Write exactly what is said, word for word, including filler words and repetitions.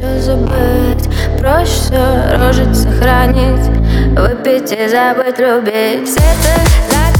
все забыть. Проще все рожить, сохранить, выпить и забыть любить. Все ты